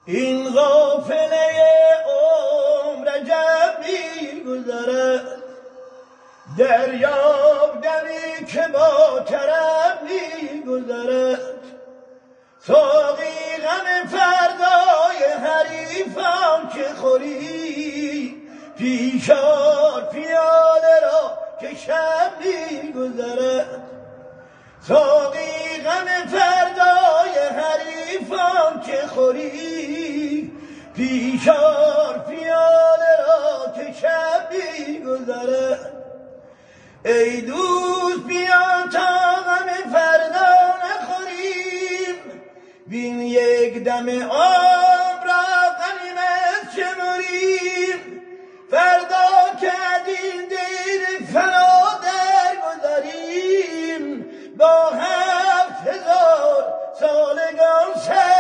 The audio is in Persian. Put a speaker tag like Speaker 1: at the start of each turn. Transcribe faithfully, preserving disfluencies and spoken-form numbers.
Speaker 1: این قافله عمر عجب می‌گذرد، دریاب دمی که با طرب می‌گذرد. ساقی غم فردای حریفم که خوری، پیشار پیاله را که شب می‌گذرد. ساقی غم فردای حریفم که خوری، پیشار پیاله را که شب می‌گذرد. ای دوست بیا تا غم فردا نخوریم، بین یک دم عمر را غنیمت شمریم. فردا که از این دیر فنا درگذریم، با هفت هزار سالگان سر